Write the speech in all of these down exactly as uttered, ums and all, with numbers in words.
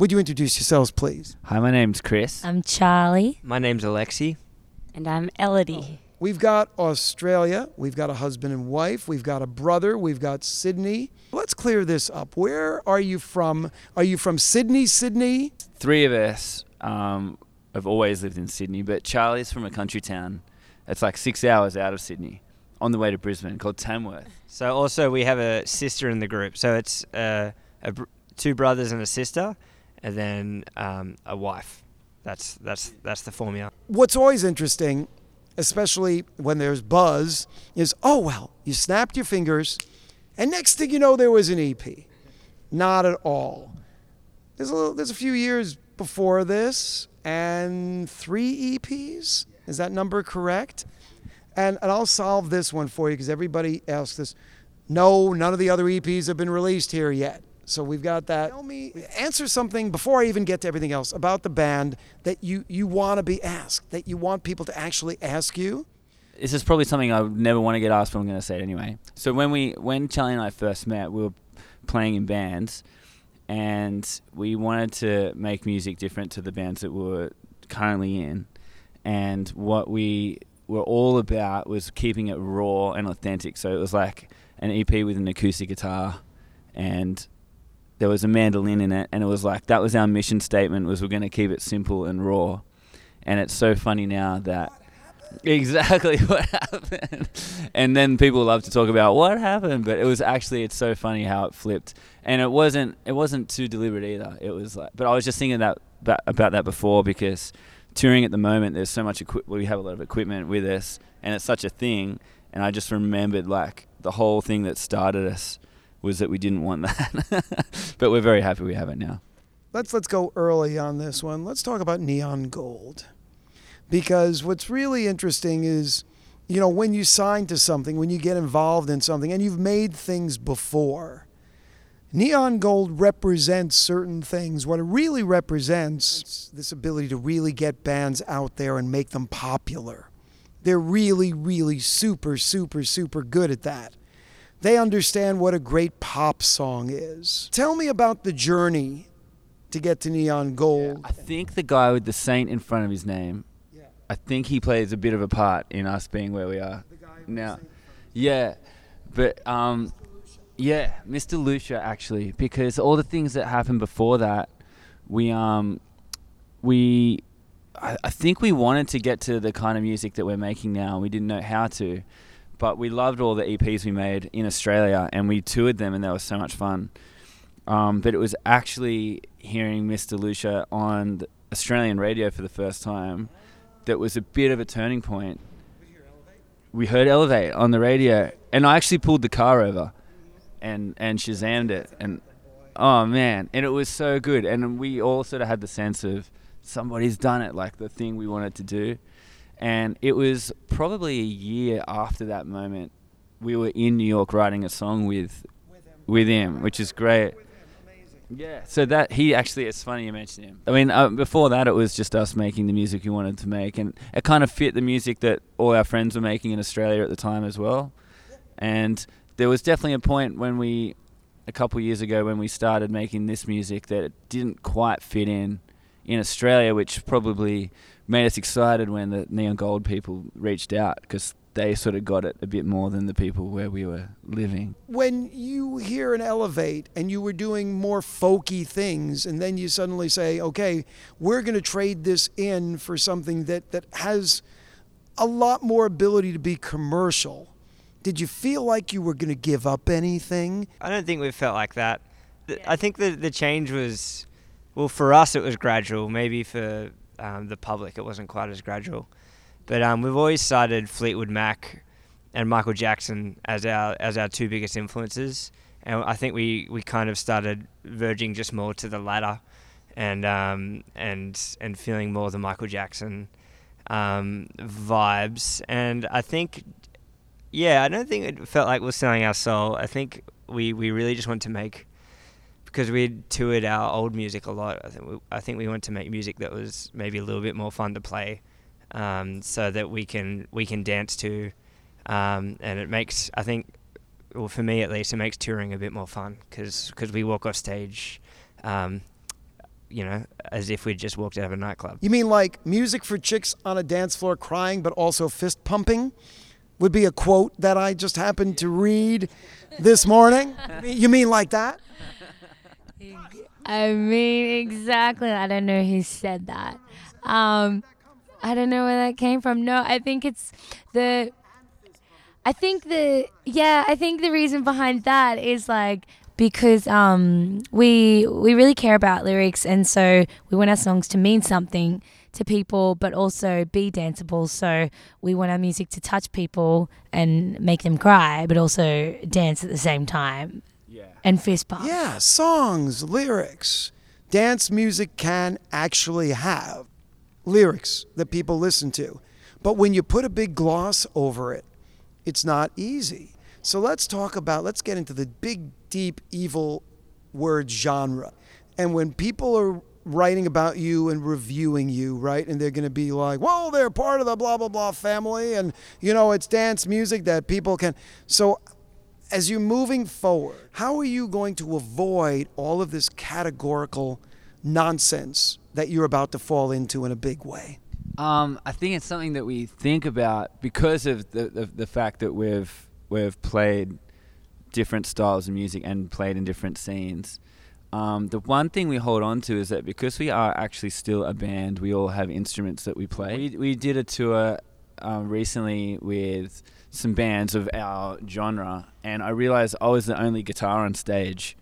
Would you introduce yourselves, please? Hi, my name's Chris. I'm Charlie. My name's Alexi. And I'm Elodie. We've got Australia. We've got a husband and wife. We've got a brother. We've got Sydney. Let's clear this up. Where are you from? Are you from Sydney, Sydney? Three of us um, have always lived in Sydney, but Charlie's from a country town. It's like six hours out of Sydney on the way to Brisbane called Tamworth. So also we have a sister in the group. So it's uh, a br- two brothers and a sister, and then um, a wife. That's that's that's the formula. What's always interesting, especially when there's buzz, is, oh, well, you snapped your fingers, and next thing you know, there was an E P. Not at all. There's a, little, there's a few years before this, and three E Ps? Is that number correct? And, and I'll solve this one for you, because everybody asks this. No, none of the other E Ps have been released here yet. So we've got that. Tell me, answer something before I even get to everything else about the band that you, you want to be asked, that you want people to actually ask you. This is probably something I would never want to get asked, but I'm going to say it anyway. So when we, when Charlie and I first met, we were playing in bands, and we wanted to make music different to the bands that we were currently in. And what we were all about was keeping it raw and authentic. So it was like an E P with an acoustic guitar, and there was a mandolin in it, and it was like, that was our mission statement, was we're going to keep it simple and raw. And it's so funny now that exactly what happened. And then people love to talk about what happened, but it was actually, it's so funny how it flipped. And it wasn't it wasn't too deliberate either. It was like, but I was just thinking that about that before, because touring at the moment, there's so much equi- we have a lot of equipment with us, and it's such a thing. And I just remembered, like, the whole thing that started us was that we didn't want that. But we're very happy we have it now. Let's let's go early on this one. Let's talk about Neon Gold. Because what's really interesting is, you know, when you sign to something, when you get involved in something, and you've made things before, Neon Gold represents certain things. What it really represents is this ability to really get bands out there and make them popular. They're really, really super, super, super good at that. They understand what a great pop song is. Tell me about the journey to get to Neon Gold. Yeah, I think the guy with the saint in front of his name, yeah. I think he plays a bit of a part in us being where we are the guy now. Yeah, but um, yeah, Mister Lucia actually, because all the things that happened before that, we um, we, I, I think we wanted to get to the kind of music that we're making now. We didn't know how to. But we loved all the E Ps we made in Australia, and we toured them, and they were so much fun. Um, but it was actually hearing Mister Lucia on the Australian radio for the first time that was a bit of a turning point. We heard Elevate on the radio, and I actually pulled the car over and, and Shazammed it. And oh, man, and it was so good. And we all sort of had the sense of somebody's done it, like the thing we wanted to do. And it was probably a year after that moment, we were in New York writing a song with with him, which is great. Yeah, so that he actually, it's funny you mentioned him. I mean, uh, before that, it was just us making the music we wanted to make, and it kind of fit the music that all our friends were making in Australia at the time as well. And there was definitely a point when we, a couple of years ago, when we started making this music that it didn't quite fit in in Australia, which probably made us excited when the Neon Gold people reached out, because they sort of got it a bit more than the people where we were living. When you hear an Elevate and you were doing more folky things, and then you suddenly say, okay, we're going to trade this in for something that, that has a lot more ability to be commercial, did you feel like you were going to give up anything? I don't think we felt like that. I think the the change was, well, for us it was gradual. Maybe for um, the public it wasn't quite as gradual. But um, we've always cited Fleetwood Mac and Michael Jackson as our as our two biggest influences, and I think we, we kind of started verging just more to the latter, and um, and and feeling more the Michael Jackson um, vibes. And I think, yeah, I don't think it felt like we're selling our soul. I think we, we really just wanted to make, because we'd toured our old music a lot. I think we, I think we wanted to make music that was maybe a little bit more fun to play. Um, so that we can we can dance to, um, and it makes, I think, well, for me at least, it makes touring a bit more fun, because we walk off stage um, you know, as if we'd just walked out of a nightclub. You mean like music for chicks on a dance floor crying, but also fist pumping? Would be a quote that I just happened to read this morning. You mean like that? I mean, exactly. I don't know who said that. Um, I don't know where that came from. No, I think it's the... I think the... Yeah, I think the reason behind that is like... Because um, we we really care about lyrics, and so we want our songs to mean something to people, but also be danceable. So we want our music to touch people and make them cry, but also dance at the same time. Yeah. And fist bump. Yeah, songs, lyrics. Dance music can actually have lyrics that people listen to. But when you put a big gloss over it, it's not easy. So let's talk about, let's get into the big, deep, evil word genre. And when people are writing about you and reviewing you, right, and they're going to be like, well, they're part of the blah, blah, blah family, and, you know, it's dance music that people can. So as you're moving forward, how are you going to avoid all of this categorical nonsense that you're about to fall into in a big way? Um, I think it's something that we think about because of the, the, the fact that we've we've played different styles of music and played in different scenes. Um, the one thing we hold on to is that because we are actually still a band, we all have instruments that we play. We, we did a tour um, recently with some bands of our genre, and I realized I was the only guitar on stage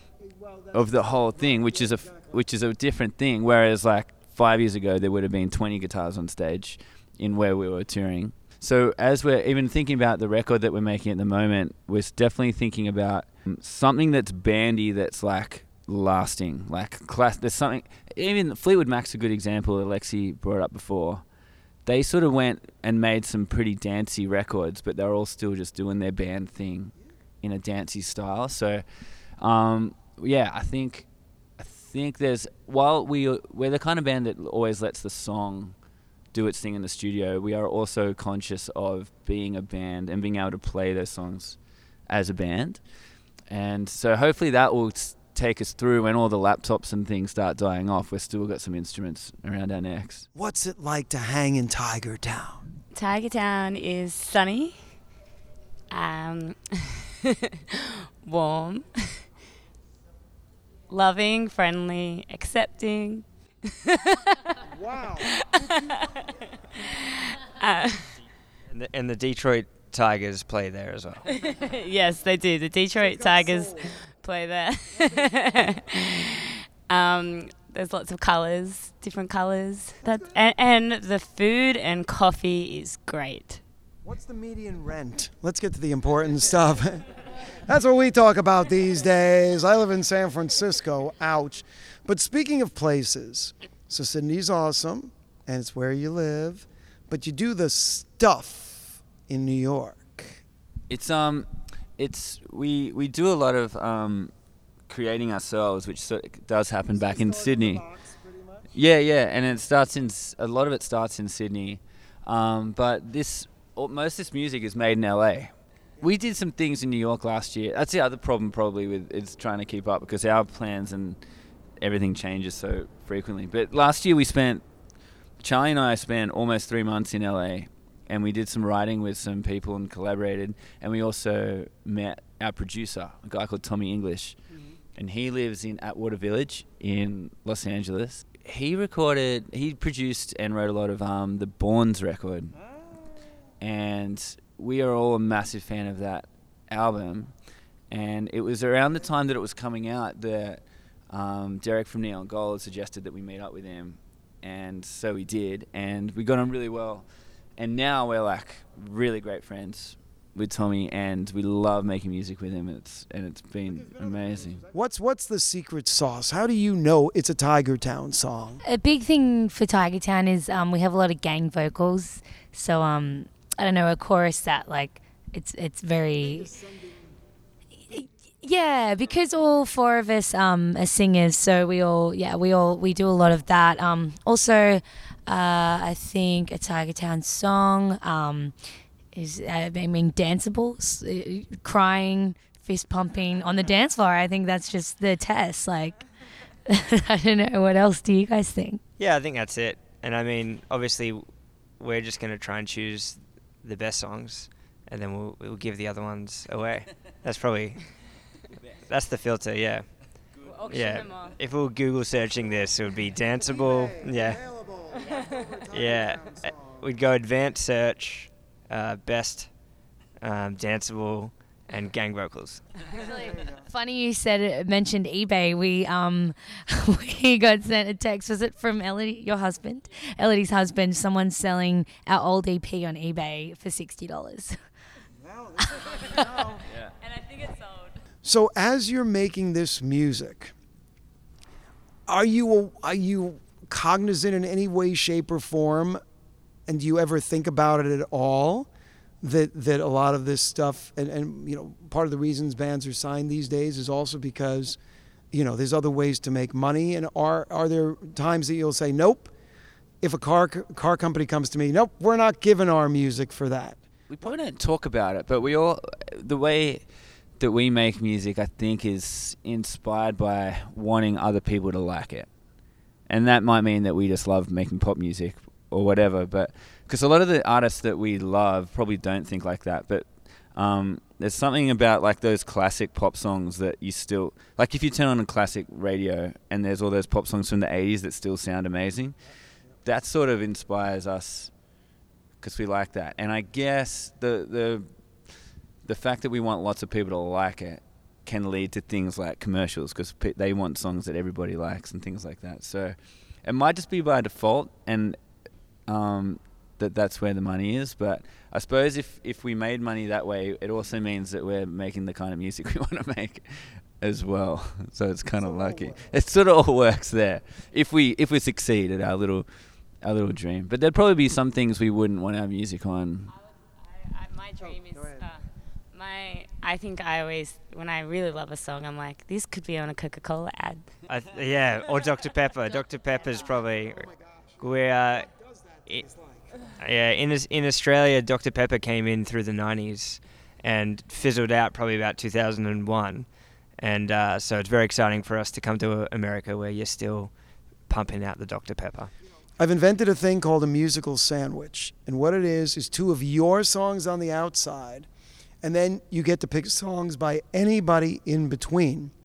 of the whole thing, which is a which is a different thing. Whereas like five years ago, there would have been twenty guitars on stage in where we were touring. So as we're even thinking about the record that we're making at the moment, we're definitely thinking about something that's bandy, that's like lasting, like class. There's something. Even Fleetwood Mac's a good example that Alexi brought up before. They sort of went and made some pretty dancey records, but they're all still just doing their band thing in a dancey style. So, um, yeah, I think I think there's while we we're the kind of band that always lets the song do its thing in the studio, we are also conscious of being a band and being able to play those songs as a band. And so hopefully that will take us through when all the laptops and things start dying off. We've still got some instruments around our necks. What's it like to hang in Tiger Town? Tiger Town is sunny, um, warm, loving, friendly, accepting. Wow. uh, and, the, and the Detroit Tigers play there as well. Yes, they do. The Detroit Tigers soul. play there. um, there's lots of colours, different colours. That's, and, and the food and coffee is great. What's the median rent? Let's get to the important stuff. That's what we talk about these days. I live in San Francisco. Ouch. But speaking of places, so Sydney's awesome, and it's where you live, but you do the stuff in New York. It's um, it's we we do a lot of um, creating ourselves, which sort of does happen so back in Sydney. Box, yeah, yeah, and it starts in a lot of it starts in Sydney, um, but this most of this music is made in L A. We did some things in New York last year. That's the other problem probably with is trying to keep up because our plans and everything changes so frequently. But last year we spent, Charlie and I spent almost three months in L A, and we did some writing with some people and collaborated, and we also met our producer, a guy called Tommy English, mm-hmm. and he lives in Atwater Village in Los Angeles. He recorded, he produced and wrote a lot of um, the Bournes record, oh. and we are all a massive fan of that album, and it was around the time that it was coming out that Um, Derek from Neon Gold suggested that we meet up with him, and so we did, and we got on really well, and now we're like really great friends with Tommy, and we love making music with him. And it's and it's been amazing. What's what's the secret sauce? How do you know it's a Tiger Town song? A big thing for Tiger Town is um, we have a lot of gang vocals, so um, I don't know, a chorus that like it's it's very. Yeah, because all four of us um, are singers, so we all, yeah, we all, we do a lot of that. Um, also, uh, I think a Tiger Town song um, is, uh, I mean, danceable, uh, crying, fist pumping on the dance floor. I think that's just the test. Like, I don't know. What else do you guys think? Yeah, I think that's it. And I mean, obviously, we're just going to try and choose the best songs, and then we'll we'll give the other ones away. That's probably that's the filter. Yeah. We'll Yeah. If we were Google searching this, it would be danceable. Yeah. Yeah. Uh, We'd go advanced search, uh, best um, danceable, and gang vocals. Actually, funny you said it, mentioned eBay. We um we got sent a text. Was it from Elodie, your husband, Elodie's husband? Someone selling our old E P on eBay for sixty dollars. Wow, this is what you know. Yeah. And I think it's sold. So as you're making this music, are you are you cognizant in any way, shape, or form, and do you ever think about it at all? That that a lot of this stuff, and, and you know, part of the reasons bands are signed these days is also because, you know, there's other ways to make money. And are are there times that you'll say, nope, if a car car company comes to me, nope, we're not giving our music for that? We probably don't talk about it, but we all, the way that we make music, I think, is inspired by wanting other people to like it. And that might mean that we just love making pop music or whatever, but because a lot of the artists that we love probably don't think like that, but um, there's something about like those classic pop songs that you still, like if you turn on a classic radio and there's all those pop songs from the eighties that still sound amazing, that sort of inspires us because we like that. And I guess the the the fact that we want lots of people to like it can lead to things like commercials because pe- they want songs that everybody likes and things like that. So it might just be by default and um, that that's where the money is. But I suppose if, if we made money that way, it also means that we're making the kind of music we want to make as well. So it's kind of lucky. It sort of all works there if we if we succeed at our little our little dream. But there'd probably be some things we wouldn't want our music on. I, I, my dream is uh, my. I think I always, when I really love a song, I'm like, this could be on a Coca-Cola ad. I th- yeah, or Doctor Pepper. Doctor Pepper's probably we're uh, i- yeah in Aus- in Australia. Doctor Pepper came in through the nineties and fizzled out probably about two thousand one, and uh, so it's very exciting for us to come to America where you're still pumping out the Doctor Pepper. I've invented a thing called a musical sandwich. And what it is, is two of your songs on the outside, and then you get to pick songs by anybody in between.